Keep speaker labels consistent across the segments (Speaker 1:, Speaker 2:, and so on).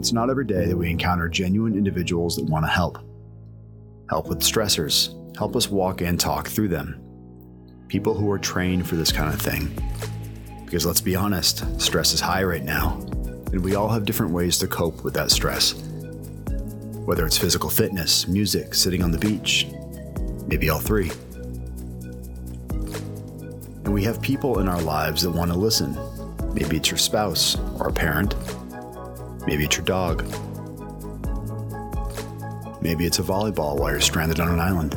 Speaker 1: It's not every day that we encounter genuine individuals that want to help. Help with stressors, help us walk and talk through them. People who are trained for this kind of thing. Because let's be honest, stress is high right now, and we all have different ways to cope with that stress. Whether it's physical fitness, music, sitting on the beach, maybe all three. And we have people in our lives that want to listen. Maybe it's your spouse or a parent. Maybe it's your dog. Maybe it's a volleyball while you're stranded on an island.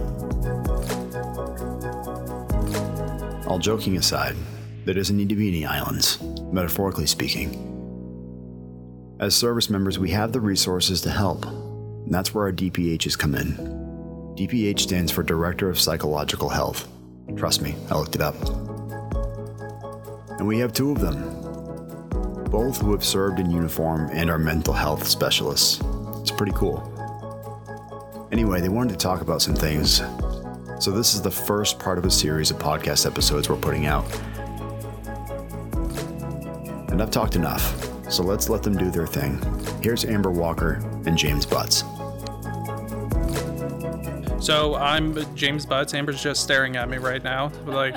Speaker 1: All joking aside, there doesn't need to be any islands, metaphorically speaking. As service members, we have the resources to help, and that's where our DPHs come in. DPH stands for Director of Psychological Health. Trust me, I looked it up. And we have two of them, both who have served in uniform and are mental health specialists. It's pretty cool. Anyway, they wanted to talk about some things, so this is the first part of a series of podcast episodes we're putting out. And I've talked enough, so let's let them do their thing. Here's Amber Walker and James Butts.
Speaker 2: So I'm James Butts. Amber's just staring at me right now.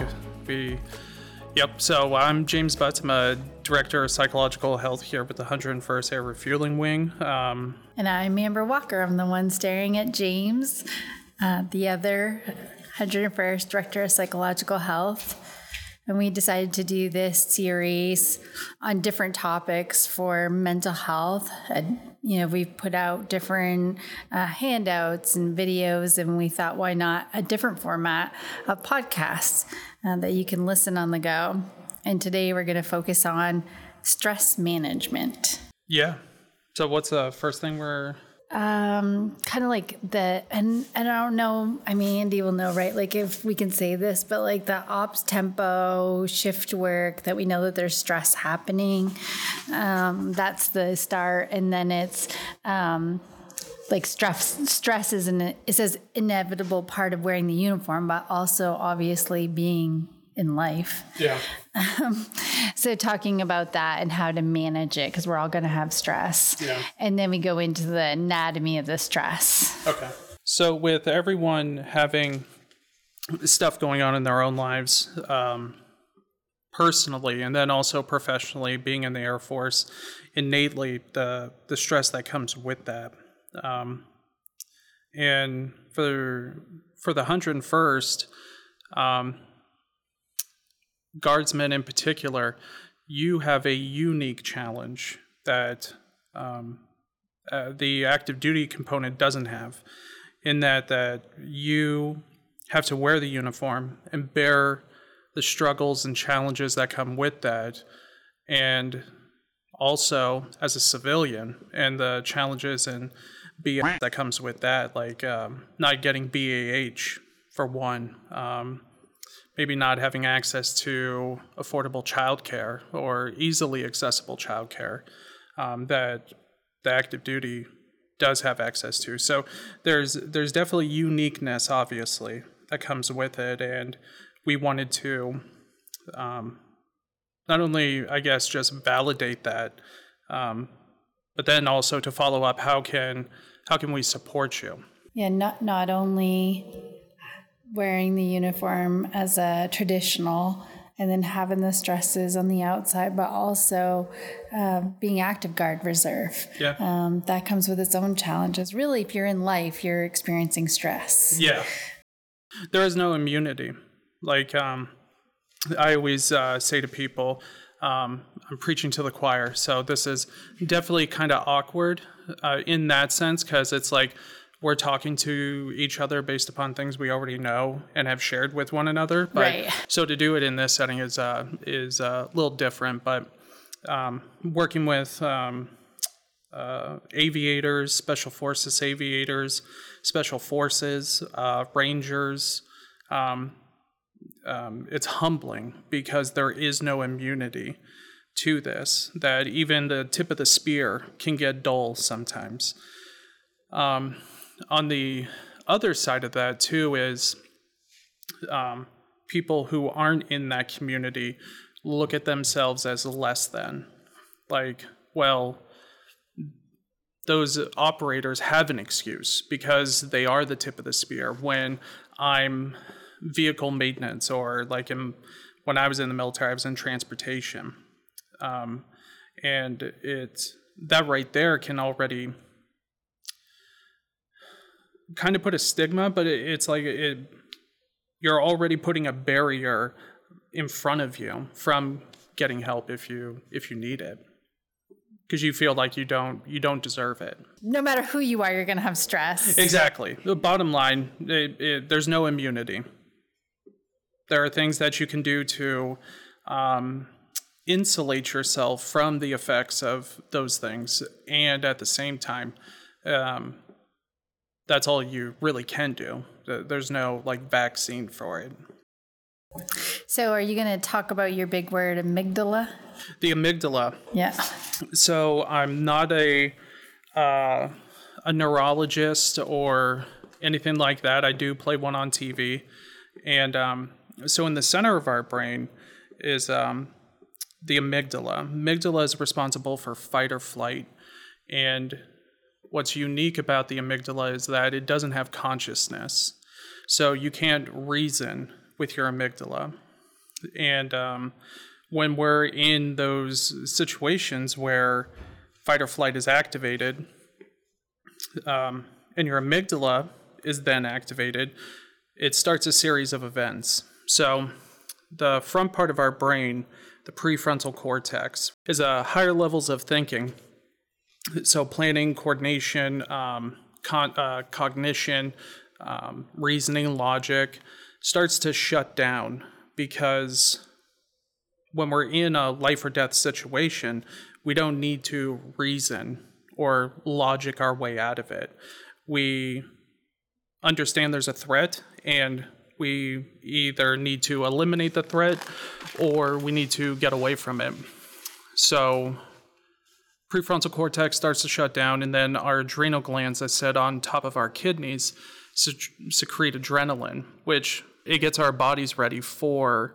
Speaker 2: So I'm James Butts. I'm a Director of Psychological Health here with the 101st Air Refueling Wing.
Speaker 3: And I'm Amber Walker. I'm the one staring at James, the other 101st Director of Psychological Health. And we decided to do this series on different topics for mental health. We've put out different handouts and videos, and we thought, why not a different format of podcasts that you can listen on the go. And today we're going to focus on stress management.
Speaker 2: Yeah. So what's the first thing we're...
Speaker 3: kind of like and I don't know, I mean, Andy will know, right? Like if we can say this, but like the ops tempo, shift work, that we know that there's stress happening. That's the start. And then it's, like stress is an inevitable part of wearing the uniform, but also obviously being in life.
Speaker 2: Yeah.
Speaker 3: So talking about that and how to manage it, because we're all going to have stress.
Speaker 2: Yeah.
Speaker 3: And then we go into the anatomy of the stress.
Speaker 2: Okay. So with everyone having stuff going on in their own lives, personally, and then also professionally, being in the Air Force, innately, the stress that comes with that. And for the 101st, Guardsmen in particular, you have a unique challenge that the active duty component doesn't have, in that you have to wear the uniform and bear the struggles and challenges that come with that, and also as a civilian and the challenges and BS that comes with that, like not getting BAH for one. Maybe not having access to affordable childcare or easily accessible childcare that the active duty does have access to. So there's definitely uniqueness, obviously, that comes with it, and we wanted to not only, I guess, just validate that, but then also to follow up, how can we support you?
Speaker 3: Yeah, not only wearing the uniform as a traditional and then having the stresses on the outside, but also being active guard reserve.
Speaker 2: Yeah.
Speaker 3: That comes with its own challenges. Really, if you're in life, you're experiencing stress.
Speaker 2: Yeah. There is no immunity. Like I always say to people, I'm preaching to the choir, so this is definitely kind of awkward in that sense, because it's like, we're talking to each other based upon things we already know and have shared with one another. But,
Speaker 3: right.
Speaker 2: So to do it in this setting is a little different. But working with aviators, special forces aviators, special forces, rangers, it's humbling because there is no immunity to this, that even the tip of the spear can get dull sometimes. On the other side of that, too, is people who aren't in that community look at themselves as less than. Like, well, those operators have an excuse because they are the tip of the spear. When I'm vehicle maintenance, or like when I was in the military, I was in transportation. And that right there can already kind of put a stigma, but it's like you're already putting a barrier in front of you from getting help if you need it, because you feel like you don't deserve it.
Speaker 3: No matter who you are, you're going to have stress.
Speaker 2: Exactly. The bottom line, there's no immunity. There are things that you can do to insulate yourself from the effects of those things, and at the same time, that's all you really can do. There's no like vaccine for it.
Speaker 3: So are you going to talk about your big word, amygdala?
Speaker 2: The amygdala.
Speaker 3: Yeah.
Speaker 2: So I'm not a neurologist or anything like that. I do play one on TV. And so in the center of our brain is the amygdala. Amygdala is responsible for fight or flight. And what's unique about the amygdala is that it doesn't have consciousness. So you can't reason with your amygdala. And when we're in those situations where fight or flight is activated, and your amygdala is then activated, it starts a series of events. So the front part of our brain, the prefrontal cortex, is higher levels of thinking. So planning, coordination, cognition, reasoning, logic starts to shut down, because when we're in a life or death situation, we don't need to reason or logic our way out of it. We understand there's a threat, and we either need to eliminate the threat or we need to get away from it. So prefrontal cortex starts to shut down, and then our adrenal glands that sit on top of our kidneys secrete adrenaline, which it gets our bodies ready for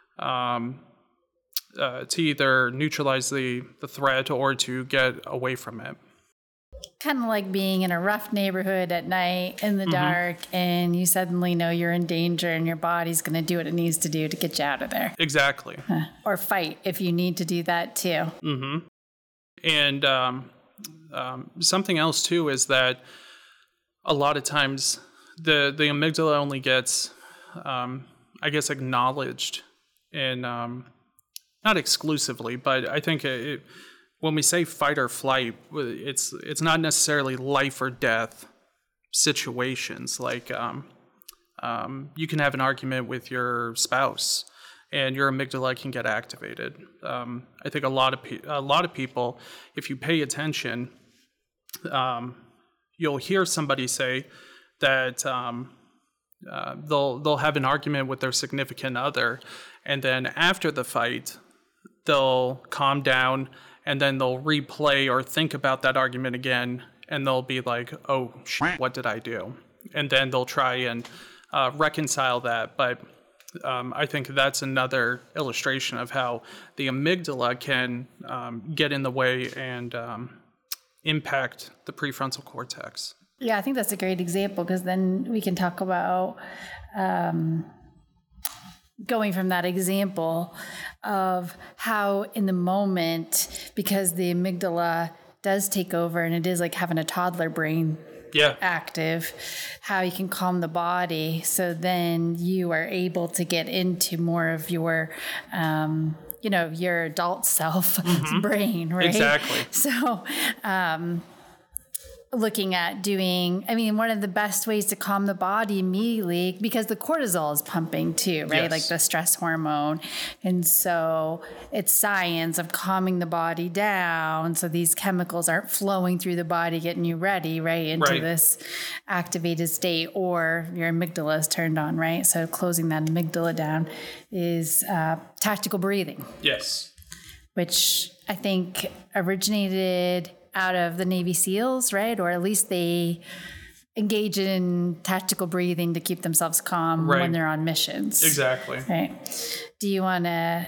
Speaker 2: to either neutralize the threat or to get away from it.
Speaker 3: Kind of like being in a rough neighborhood at night in the dark, and you suddenly know you're in danger, and your body's going to do what it needs to do to get you out of there.
Speaker 2: Exactly.
Speaker 3: Or fight if you need to do that too.
Speaker 2: Mm-hmm. And something else too is that a lot of times the amygdala only gets, I guess, acknowledged in, not exclusively, but I think when we say fight or flight, it's not necessarily life or death situations. Like you can have an argument with your spouse, and your amygdala can get activated. I think a lot of people, if you pay attention, you'll hear somebody say that they'll have an argument with their significant other, and then after the fight, they'll calm down, and then they'll replay or think about that argument again, and they'll be like, "Oh, what did I do?" And then they'll try and reconcile that. But I think that's another illustration of how the amygdala can get in the way and impact the prefrontal cortex.
Speaker 3: Yeah, I think that's a great example, because then we can talk about going from that example of how in the moment, because the amygdala does take over, and it is like having a toddler brain active, how you can calm the body, so then you are able to get into more of your your adult self brain, right?
Speaker 2: Exactly.
Speaker 3: So looking at one of the best ways to calm the body immediately, because the cortisol is pumping too, right?
Speaker 2: Yes.
Speaker 3: Like the stress hormone. And so it's science of calming the body down, so these chemicals aren't flowing through the body, getting you ready, right, into this activated state, or your amygdala is turned on, right? So closing that amygdala down is tactical breathing.
Speaker 2: Yes.
Speaker 3: Which I think originated out of the Navy SEALs, right? Or at least they engage in tactical breathing to keep themselves calm when they're on missions.
Speaker 2: Exactly.
Speaker 3: Right. Do you want to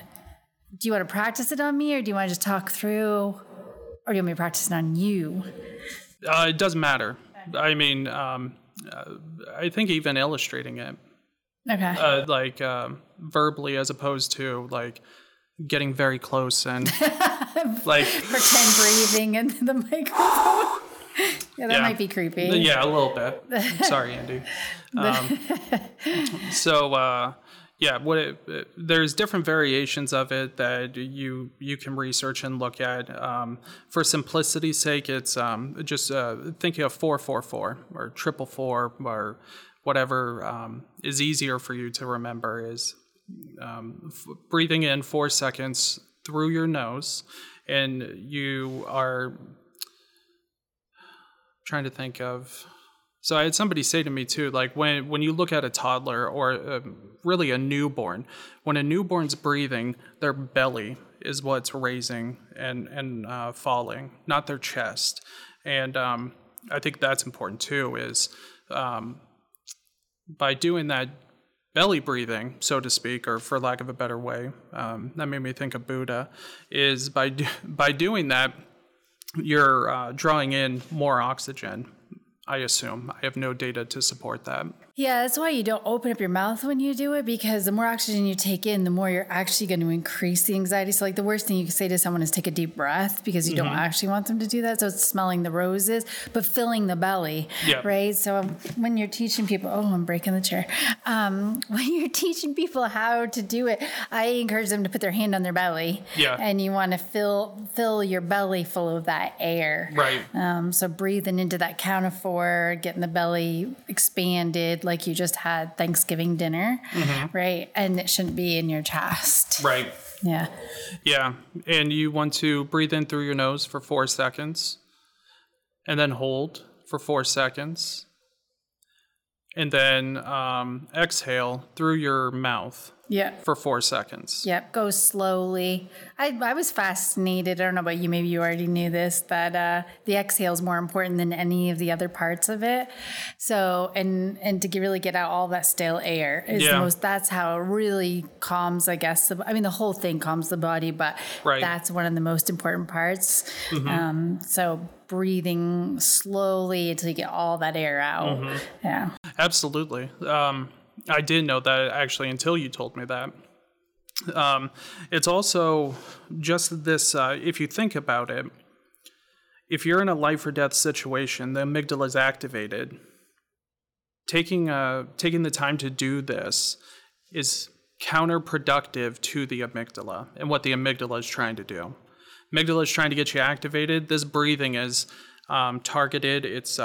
Speaker 3: practice it on me, or do you want to just talk through, or do you want me to practice it on you?
Speaker 2: It doesn't matter. I mean, I think even illustrating it,
Speaker 3: Okay.
Speaker 2: verbally, as opposed to like getting very close and like
Speaker 3: Pretend breathing into the microphone. Yeah, that might be creepy.
Speaker 2: Yeah, a little bit. Sorry, Andy. There's different variations of it that you can research and look at. For simplicity's sake, it's just thinking of 4-4-4 or 4-4-4 or whatever is easier for you to remember is breathing in 4 seconds through your nose, and you are trying to think of. So I had somebody say to me too, like when you look at a toddler or really a newborn, when a newborn's breathing, their belly is what's raising and falling, not their chest. And I think that's important too, is by doing that belly breathing, so to speak, or for lack of a better way, that made me think of Buddha, is by doing that, you're drawing in more oxygen, I assume. I have no data to support that.
Speaker 3: Yeah, that's why you don't open up your mouth when you do it, because the more oxygen you take in, the more you're actually going to increase the anxiety. So like the worst thing you can say to someone is take a deep breath, because you don't actually want them to do that. So it's smelling the roses, but filling the belly, right? So when you're teaching people, I'm breaking the chair. When you're teaching people how to do it, I encourage them to put their hand on their belly.
Speaker 2: Yeah.
Speaker 3: And you want to fill your belly full of that air.
Speaker 2: Right.
Speaker 3: So breathing into that count of 4, getting the belly expanded, like you just had Thanksgiving dinner, right? And it shouldn't be in your chest.
Speaker 2: Right.
Speaker 3: Yeah.
Speaker 2: Yeah. And you want to breathe in through your nose for 4 seconds, and then hold for 4 seconds, and then exhale through your mouth for 4 seconds.
Speaker 3: Yep. Go slowly. I was fascinated. I don't know about you. Maybe you already knew this, that the exhale is more important than any of the other parts of it. So, and to really get out all that stale air is the most, that's how it really calms, I guess. The whole thing calms the body, but that's one of the most important parts. So breathing slowly until you get all that air out. Yeah.
Speaker 2: Absolutely. I didn't know that actually until you told me that. It's also just this, if you think about it, if you're in a life or death situation, the amygdala is activated. Taking the time to do this is counterproductive to the amygdala and what the amygdala is trying to do. Amygdala is trying to get you activated. This breathing is targeted. It's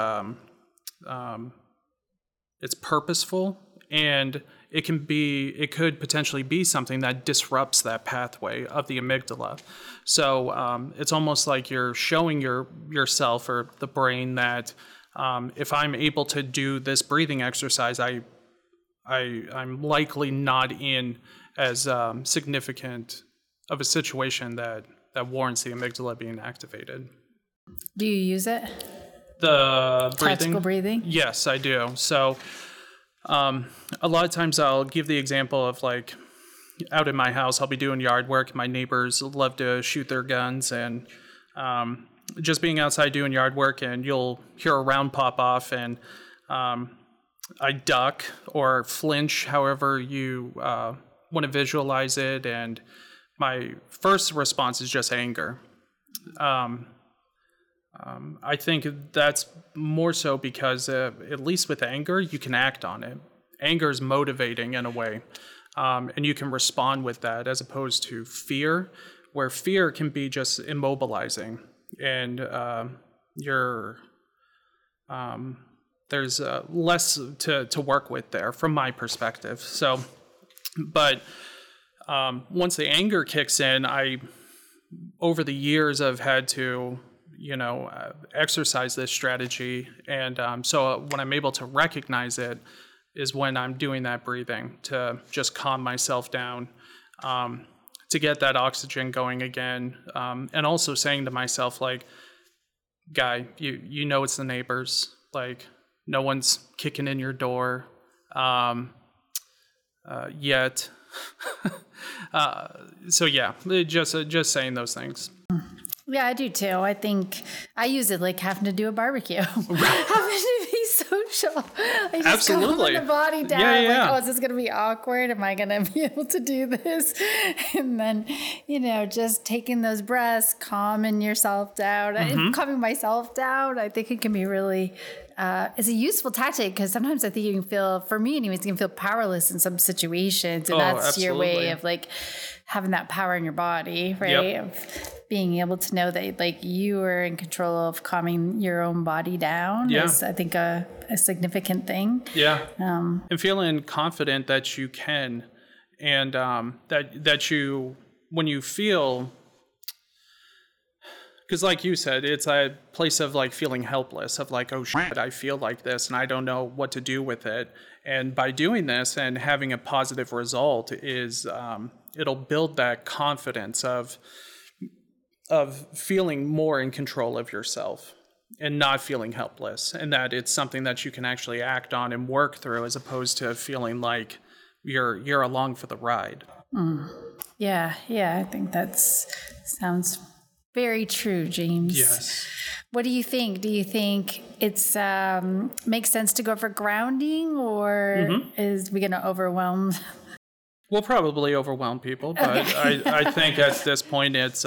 Speaker 2: purposeful, and it could potentially be something that disrupts that pathway of the amygdala. So it's almost like you're showing yourself or the brain that if I'm able to do this breathing exercise, I'm likely not in as significant of a situation that warrants the amygdala being activated.
Speaker 3: Do you use it?
Speaker 2: The breathing?
Speaker 3: Tactical breathing?
Speaker 2: Yes, I do. So a lot of times I'll give the example of like out in my house, I'll be doing yard work. My neighbors love to shoot their guns, and just being outside doing yard work, and you'll hear a round pop off, and I duck or flinch, however you want to visualize it. And my first response is just anger. I think that's more so because, at least with anger, you can act on it. Anger is motivating in a way, and you can respond with that, as opposed to fear, where fear can be just immobilizing, and there's less to work with there from my perspective. So, but once the anger kicks in, over the years, I've had to exercise this strategy. And so when I'm able to recognize it is when I'm doing that breathing to just calm myself down, to get that oxygen going again. And also saying to myself, like, guy, you know it's the neighbors. Like, no one's kicking in your door yet. So yeah, just saying those things.
Speaker 3: Yeah, I do too. I think I use it like having to do a barbecue. Having to be social. I just
Speaker 2: Absolutely.
Speaker 3: calm the body down.
Speaker 2: Yeah.
Speaker 3: Like, oh, is this going to be awkward? Am I going to be able to do this? And then, just taking those breaths, calming yourself down, and calming myself down. I think it can be really, it's a useful tactic because sometimes I think you can feel, for me anyways, you can feel powerless in some situations. And that's your way of like having that power in your body, right?
Speaker 2: Yep.
Speaker 3: Of being able to know that like you are in control of calming your own body down is, I think, a significant thing.
Speaker 2: Yeah. And feeling confident that you can, and that you, when you feel, because like you said, it's a place of like feeling helpless, of like, oh shit, I feel like this and I don't know what to do with it. And by doing this and having a positive result is, it'll build that confidence of feeling more in control of yourself and not feeling helpless, and that it's something that you can actually act on and work through, as opposed to feeling like you're along for the ride.
Speaker 3: Yeah, I think that sounds very true, James.
Speaker 2: Yes.
Speaker 3: What do you think? Do you think it's makes sense to go for grounding, or is we going to overwhelm?
Speaker 2: We'll probably overwhelm people, but I think at this point it's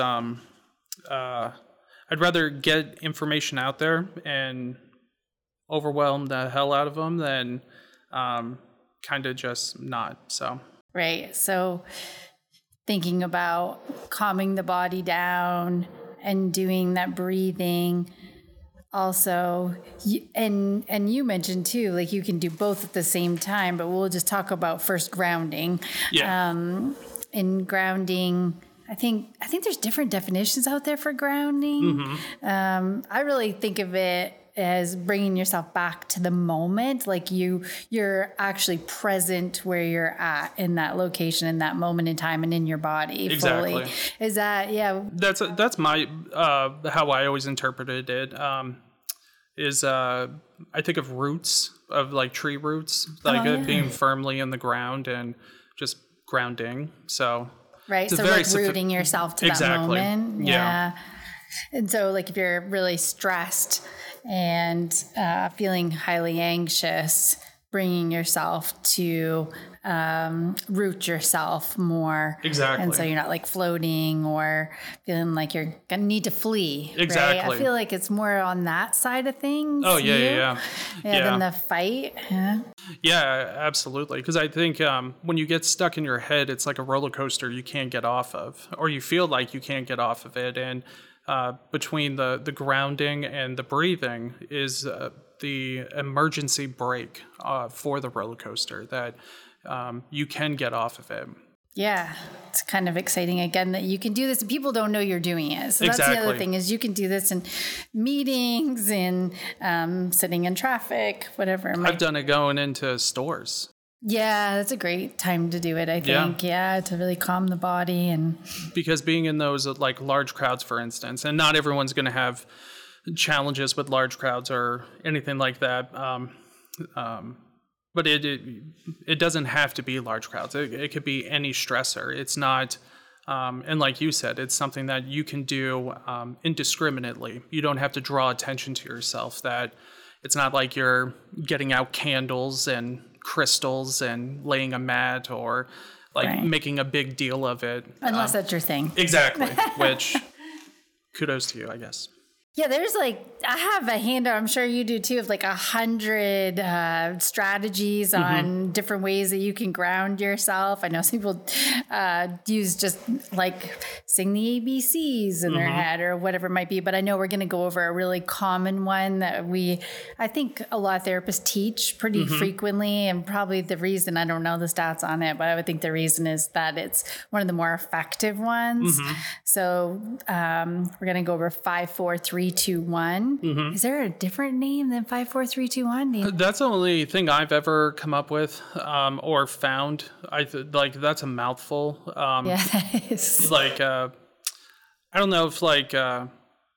Speaker 2: I'd rather get information out there and overwhelm the hell out of them than kind of just not. So
Speaker 3: Right. So thinking about calming the body down and doing that breathing. Also, and you mentioned too, like you can do both at the same time, but we'll just talk about first grounding.
Speaker 2: Yeah.
Speaker 3: In grounding, I think there's different definitions out there for grounding. I really think of it as bringing yourself back to the moment, like you're actually present where you're at in that location, in that moment in time, and in your body.
Speaker 2: Exactly.
Speaker 3: Fully. Is that
Speaker 2: That's my how I always interpreted it. I think of roots, of like tree roots, like being firmly in the ground and just grounding. So
Speaker 3: right. So like rooting yourself to that moment.
Speaker 2: Yeah.
Speaker 3: And so like if you're really stressed and feeling highly anxious, bringing yourself to root yourself more.
Speaker 2: Exactly.
Speaker 3: And so you're not like floating or feeling like you're going to need to flee.
Speaker 2: Exactly.
Speaker 3: Right? I feel like it's more on that side of things.
Speaker 2: Oh, yeah.
Speaker 3: Than the fight.
Speaker 2: Yeah, absolutely. Because I think when you get stuck in your head, it's like a roller coaster you can't get off of, or you feel like you can't get off of it. And between the grounding and the breathing is the emergency brake for the roller coaster, that you can get off of it.
Speaker 3: Yeah, it's kind of exciting again that you can do this and people don't know you're doing it. So that's the other thing, is you can do this in meetings, in sitting in traffic, whatever.
Speaker 2: I've done it going into stores.
Speaker 3: Yeah, that's a great time to do it, I think. Yeah, to really calm the body. And
Speaker 2: because being in those like large crowds, for instance, and not everyone's going to have challenges with large crowds or anything like that. But it doesn't have to be large crowds. It could be any stressor. It's not, and like you said, it's something that you can do indiscriminately. You don't have to draw attention to yourself. That it's not like you're getting out candles and crystals and laying a mat or like making a big deal of it.
Speaker 3: Unless that's your thing.
Speaker 2: Exactly. Which kudos to you, I guess.
Speaker 3: Yeah, there's like, I have a handout, I'm sure you do too, of like 100 strategies on different ways that you can ground yourself. I know some people use just like sing the ABCs in their head or whatever it might be, but I know we're going to go over a really common one that I think a lot of therapists teach pretty frequently, and probably the reason, I don't know the stats on it, but I would think the reason is that it's one of the more effective ones. So we're going to go over 5, 4, 3, 2, 1. Is there a different name than 5, 4, 3, 2, 1?
Speaker 2: That's the only thing I've ever come up with or found. Like that's a mouthful.
Speaker 3: Yeah, that is.
Speaker 2: Like I don't know if like I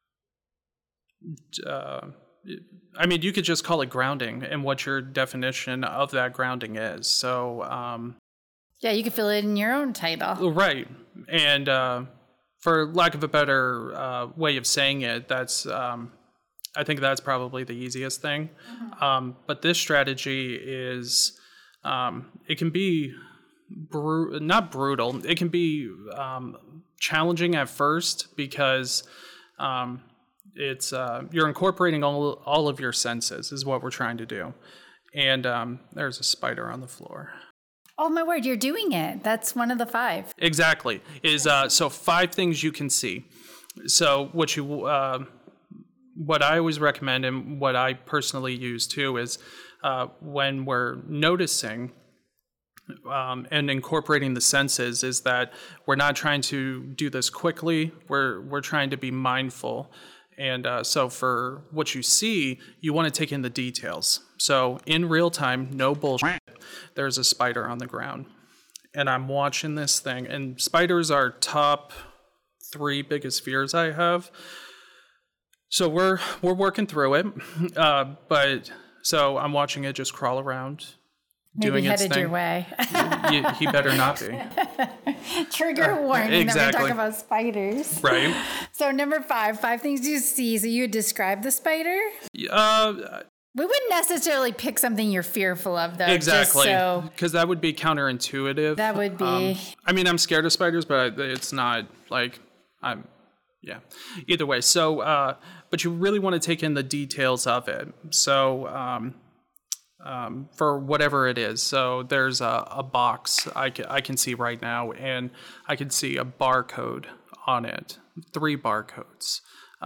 Speaker 2: mean, you could just call it grounding and what your definition of that grounding is. So
Speaker 3: yeah, you could fill it in your own title.
Speaker 2: Right. And for lack of a better way of saying it, that's I think that's probably the easiest thing. But this strategy is it can be not brutal. It can be challenging at first because it's you're incorporating all of your senses is what we're trying to do. And there's a spider on the floor.
Speaker 3: Oh my word, you're doing it. That's one of the 5.
Speaker 2: Exactly. Is so 5 things you can see. So what I always recommend and what I personally use too is when we're noticing and incorporating the senses is that we're not trying to do this quickly. We're trying to be mindful. And so for what you see, you want to take in the details. So in real time, no bullshit, there's a spider on the ground. And I'm watching this thing. And spiders are top 3 biggest fears I have. So we're working through it. But so I'm watching it just crawl around.
Speaker 3: Maybe
Speaker 2: doing its
Speaker 3: headed
Speaker 2: thing.
Speaker 3: your way.
Speaker 2: He better not be.
Speaker 3: Trigger warning that
Speaker 2: exactly.
Speaker 3: we talk about spiders.
Speaker 2: Right.
Speaker 3: So number 5 things you see. So you would describe the spider? We wouldn't necessarily pick something you're fearful of, though.
Speaker 2: Exactly.
Speaker 3: Just
Speaker 2: because that would be counterintuitive.
Speaker 3: that would be.
Speaker 2: I mean, I'm scared of spiders, but it's not like yeah. Either way. So, but you really want to take in the details of it. So, for whatever it is. So there's a box I can see right now, and I can see a barcode on it, 3 barcodes.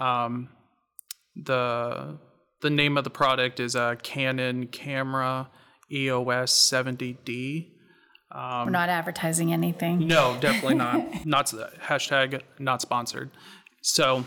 Speaker 2: The name of the product is a Canon camera EOS 70D.
Speaker 3: We're not advertising anything.
Speaker 2: No, definitely not. Not hashtag not sponsored. So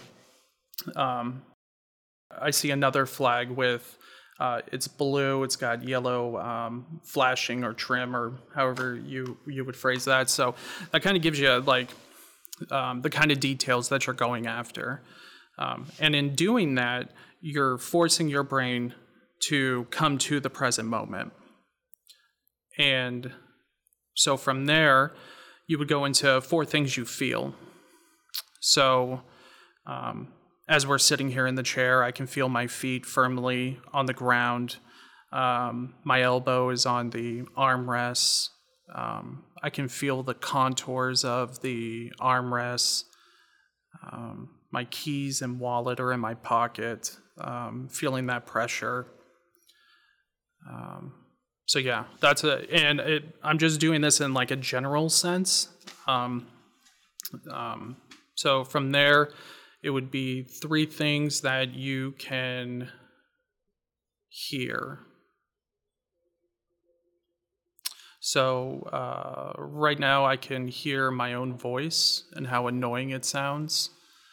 Speaker 2: I see another flag with it's blue, it's got yellow flashing or trim or however you would phrase that. So that kind of gives you like the kind of details that you're going after. And in doing that, you're forcing your brain to come to the present moment. And so from there, you would go into 4 things you feel. So as we're sitting here in the chair, I can feel my feet firmly on the ground. My elbow is on the armrests. I can feel the contours of the armrests. My keys and wallet are in my pocket, feeling that pressure. So yeah, that's it. And I'm just doing this in like a general sense. So from there, it would be 3 things that you can hear. So right now I can hear my own voice and how annoying it sounds.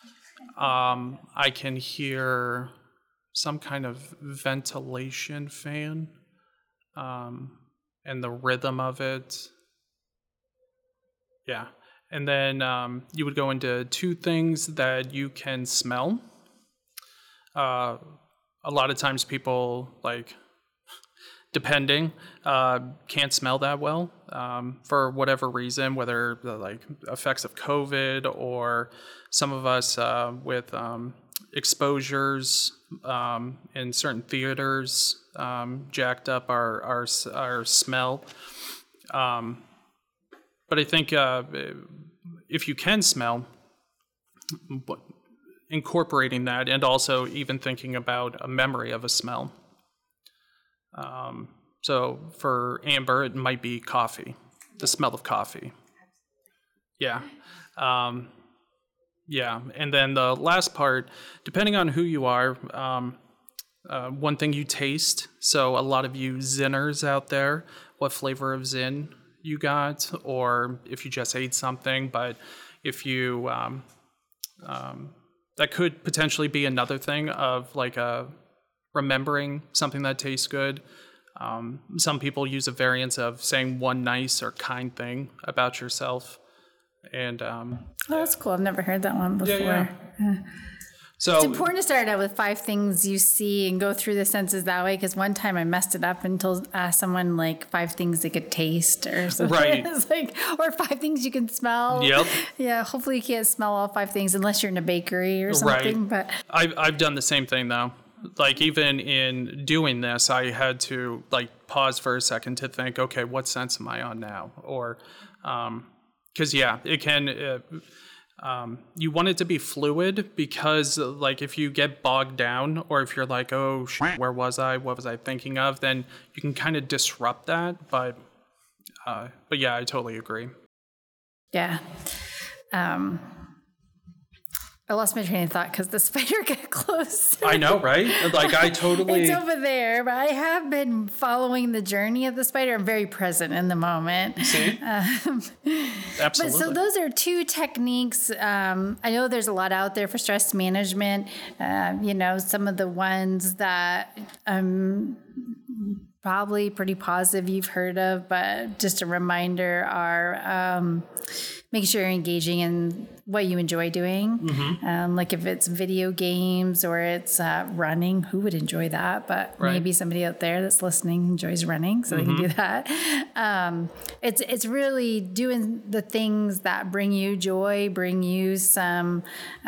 Speaker 2: I can hear some kind of ventilation fan and the rhythm of it. Yeah. And then you would go into 2 things that you can smell. A lot of times people, like, depending, can't smell that well for whatever reason, whether the like effects of COVID or some of us with exposures in certain theaters jacked up our smell. But I think if you can smell, incorporating that and also even thinking about a memory of a smell. So for Amber, it might be coffee, the smell of coffee. Yeah. Yeah. And then the last part, depending on who you are, one thing you taste. So a lot of you Zinners out there, what flavor of Zinn you got, or if you just ate something, but if you, that could potentially be another thing of like remembering something that tastes good. Some people use a variance of saying one nice or kind thing about yourself. And
Speaker 3: oh, that's cool. I've never heard that one before.
Speaker 2: Yeah. So
Speaker 3: it's important to start out with 5 things you see and go through the senses that way. Because one time I messed it up and asked someone like 5 things they could taste or something.
Speaker 2: Right.
Speaker 3: It's like, or 5 things you can smell.
Speaker 2: Yep.
Speaker 3: Yeah. Hopefully you can't smell all 5 things unless you're in a bakery or something.
Speaker 2: Right.
Speaker 3: But
Speaker 2: I've done the same thing though. Like even in doing this, I had to like pause for a second to think, okay, what sense am I on now? Or, because it can. You want it to be fluid because, like, if you get bogged down or if you're like, oh, where was I? What was I thinking of? Then you can kind of disrupt that. But yeah, I totally agree.
Speaker 3: yeah. I lost my train of thought because the spider got close.
Speaker 2: I know, right? Like, I totally...
Speaker 3: It's over there, but I have been following the journey of the spider. I'm very present in the moment.
Speaker 2: See? Absolutely.
Speaker 3: But so those are 2 techniques. I know there's a lot out there for stress management. Some of the ones that probably pretty positive you've heard of, but just a reminder are making sure you're engaging in what you enjoy doing. Mm-hmm. Like if it's video games or it's running, who would enjoy that? But maybe somebody out there that's listening enjoys running, so they can do that. It's really doing the things that bring you joy, bring you some...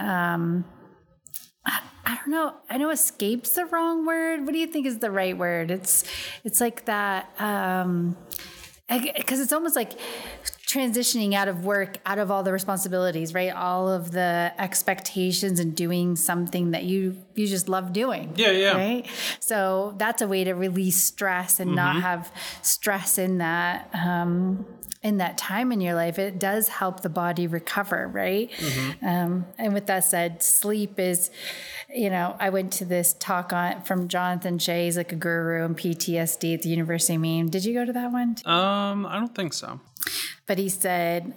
Speaker 3: I don't know. I know escape's the wrong word. What do you think is the right word? It's like that, because it's almost like transitioning out of work, out of all the responsibilities, right? All of the expectations and doing something that you just love doing.
Speaker 2: Yeah.
Speaker 3: Right? So that's a way to release stress and not have stress in that time in your life. It does help the body recover, right? And with that said, sleep is, I went to this talk from Jonathan Shea. He's like a guru in PTSD at the University of Maine. Did you go to that one?
Speaker 2: I don't think so.
Speaker 3: But he said,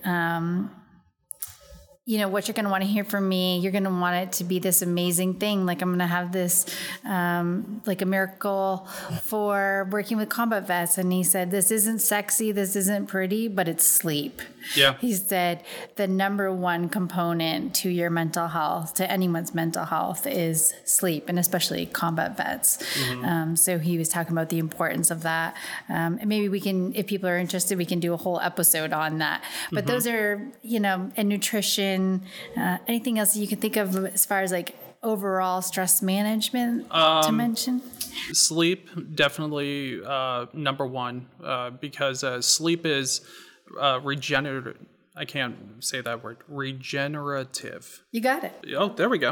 Speaker 3: what you're going to want to hear from me, you're going to want it to be this amazing thing. Like I'm going to have this, like a miracle for working with combat vets. And he said, this isn't sexy, this isn't pretty, but it's sleep.
Speaker 2: Yeah.
Speaker 3: He said the number 1 component to your mental health, to anyone's mental health, is sleep, and especially combat vets. So he was talking about the importance of that. And maybe we can, if people are interested, we can do a whole episode on that. But those are, and nutrition, anything else you can think of as far as like overall stress management to mention?
Speaker 2: Sleep, definitely number 1, because sleep is regenerative. I can't say that word. Regenerative.
Speaker 3: You got it.
Speaker 2: Oh, there we go.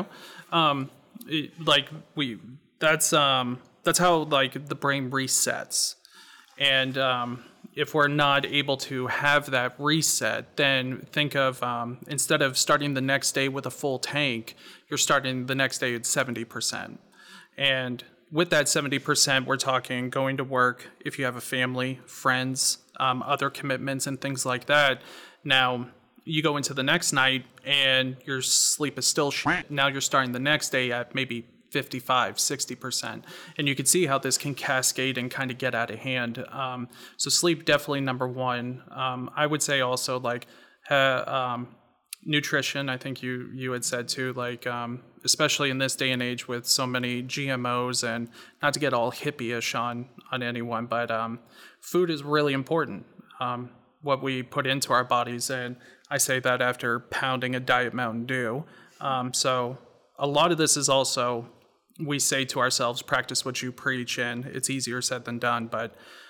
Speaker 2: That's how like the brain resets. And if we're not able to have that reset, then think of instead of starting the next day with a full tank, you're starting the next day at 70%. And with that 70%, we're talking going to work, if you have a family, friends, other commitments and things like that. Now, you go into the next night and your sleep is still shit. Now you're starting the next day at maybe 55, 60%. And you can see how this can cascade and kind of get out of hand. So sleep, definitely number 1. I would say also like nutrition. I think you had said too, like especially in this day and age with so many GMOs, and not to get all hippie-ish on anyone, but food is really important. What we put into our bodies, and I say that after pounding a Diet Mountain Dew. So a lot of this is also, we say to ourselves, practice what you preach, and it's easier said than done. But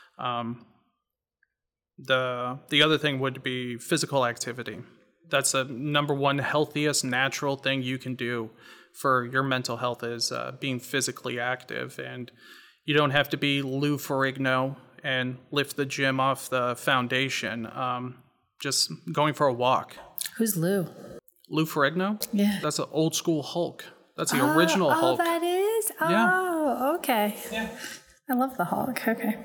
Speaker 2: the other thing would be physical activity. That's the number 1 healthiest natural thing you can do for your mental health is being physically active. And you don't have to be Lou Ferrigno and lift the gym off the foundation. Just going for a walk.
Speaker 3: Who's Lou?
Speaker 2: Lou Ferrigno?
Speaker 3: Yeah.
Speaker 2: That's an old school Hulk. That's the original Hulk.
Speaker 3: Oh, that is? Oh, okay.
Speaker 2: Yeah.
Speaker 3: I love the Hulk. Okay.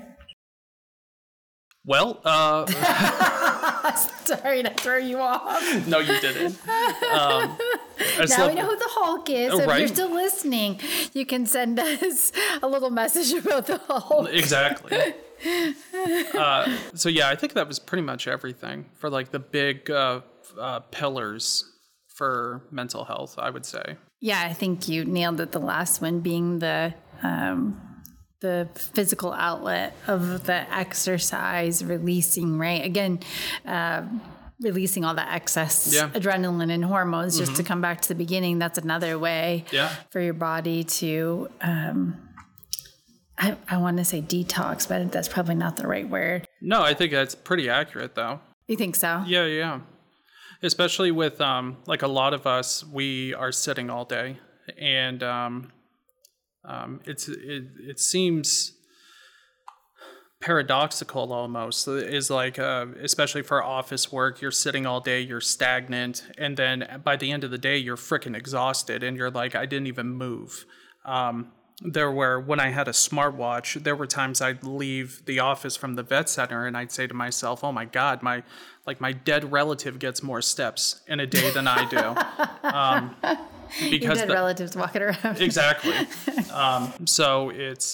Speaker 2: Well,
Speaker 3: sorry to throw you off.
Speaker 2: No, you didn't.
Speaker 3: Now we know who the Hulk is. So if you're still listening, you can send us a little message about the Hulk.
Speaker 2: Exactly. So yeah, I think that was pretty much everything for like the big pillars for mental health, I would say.
Speaker 3: Yeah, I think you nailed it. The last one being the physical outlet of the exercise releasing, right? Again, releasing all that excess adrenaline and hormones. Just to come back to the beginning, that's another way for your body to, I want to say detox, but that's probably not the right word.
Speaker 2: No, I think that's pretty accurate, though.
Speaker 3: You think so?
Speaker 2: Yeah. Especially with, like a lot of us, we are sitting all day. And it seems paradoxical almost. Is like, especially for office work, you're sitting all day, you're stagnant. And then by the end of the day, you're freaking exhausted. And you're like, I didn't even move. When I had a smartwatch, there were times I'd leave the office from the vet center and I'd say to myself, oh my God, my dead relative gets more steps in a day than I do. Because
Speaker 3: your dead relatives walking around.
Speaker 2: Exactly. So it's,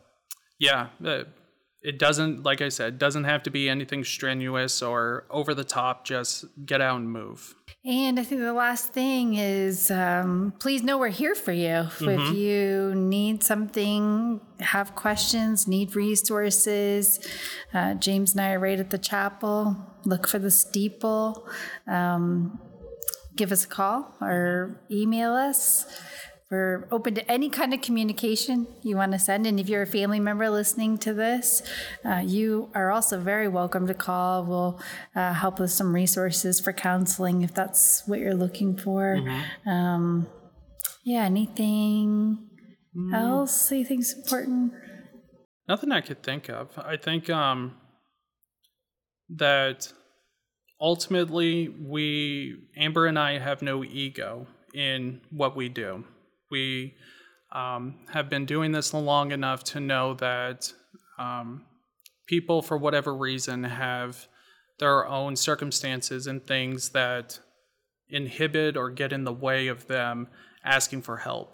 Speaker 2: it doesn't, like I said, doesn't have to be anything strenuous or over the top. Just get out and move.
Speaker 3: And I think the last thing is, please know we're here for you. If you need something, have questions, need resources, James and I are right at the chapel. Look for the steeple. Give us a call or email us. We're open to any kind of communication you want to send. And if you're a family member listening to this, you are also very welcome to call. We'll help with some resources for counseling if that's what you're looking for. Anything else that you think is important?
Speaker 2: Nothing I could think of. I think that ultimately Amber and I have no ego in what we do. We have been doing this long enough to know that people, for whatever reason, have their own circumstances and things that inhibit or get in the way of them asking for help.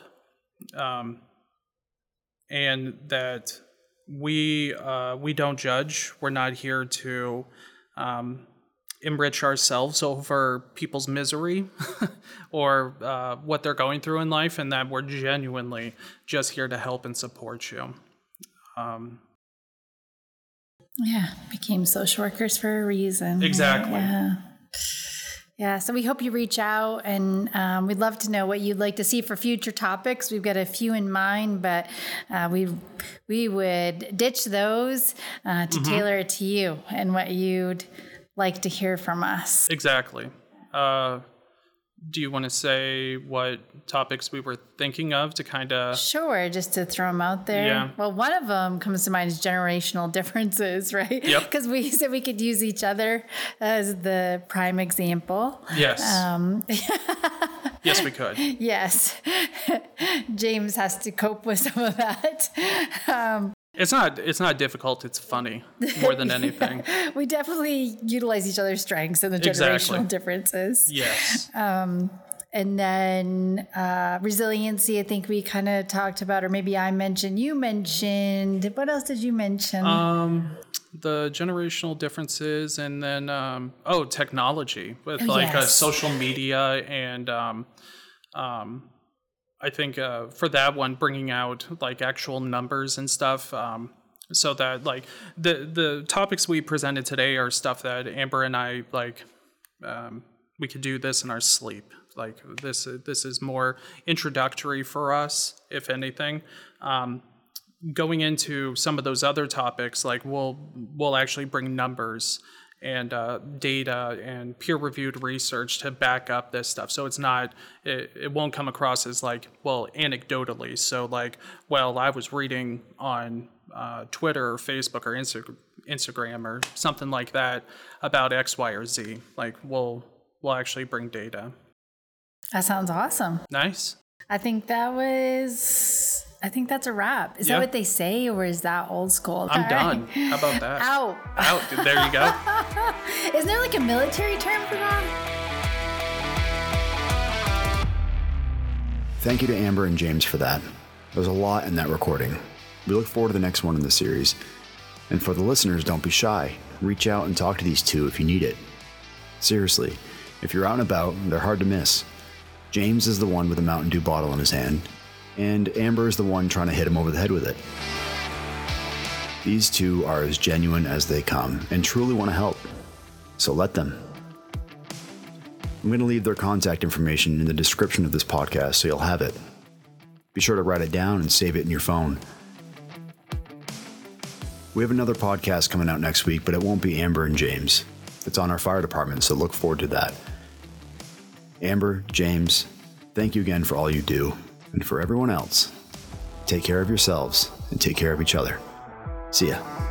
Speaker 2: And that we don't judge. We're not here to enrich ourselves over people's misery or what they're going through in life, and that we're genuinely just here to help and support you.
Speaker 3: Became social workers for a reason.
Speaker 2: Exactly.
Speaker 3: Yeah, so we hope you reach out, and we'd love to know what you'd like to see for future topics. We've got a few in mind, but we would ditch those to tailor it to you and what you'd like to hear from us.
Speaker 2: Exactly. Do you want to say what topics we were thinking of to kind of...
Speaker 3: Sure, just to throw them out there.
Speaker 2: Yeah.
Speaker 3: Well, one of them comes to mind is generational differences, right?
Speaker 2: Yep.
Speaker 3: Because we said we could use each other as the prime example.
Speaker 2: Yes. Yes, we could.
Speaker 3: Yes. James has to cope with some of that.
Speaker 2: It's not difficult. It's funny more than anything.
Speaker 3: We definitely utilize each other's strengths and the generational differences.
Speaker 2: Yes.
Speaker 3: And then resiliency, I think we kind of talked about, or maybe I mentioned, you mentioned. What else did you mention?
Speaker 2: The generational differences, and then technology with social media, and I think for that one, bringing out like actual numbers and stuff, so that like the topics we presented today are stuff that Amber and I like. We could do this in our sleep. Like this is more introductory for us, if anything. Going into some of those other topics, like we'll actually bring numbers and data and peer-reviewed research to back up this stuff. So it's not, it won't come across as like, well, anecdotally. So like, well, I was reading on Twitter or Facebook or Instagram or something like that about X, Y, or Z. Like we'll actually bring data.
Speaker 3: That sounds awesome.
Speaker 2: Nice.
Speaker 3: I think that's a wrap. Is that what they say, or is that old school?
Speaker 2: I'm done. How about that?
Speaker 3: Out.
Speaker 2: There you go.
Speaker 3: Isn't there like a military term for that?
Speaker 1: Thank you to Amber and James for that. There's a lot in that recording. We look forward to the next one in the series. And for the listeners, don't be shy. Reach out and talk to these two if you need it. Seriously, If you're out and about, they're hard to miss. James is the one with a Mountain Dew bottle in his hand, and Amber is the one trying to hit him over the head with it. These two are as genuine as they come and truly want to help, so let them. I'm going to leave their contact information in the description of this podcast so you'll have it. Be sure to write it down and save it in your phone. We have another podcast coming out next week, but it won't be Amber and James. It's on our fire department, so look forward to that. Amber, James, thank you again for all you do. And for everyone else, take care of yourselves and take care of each other. See ya.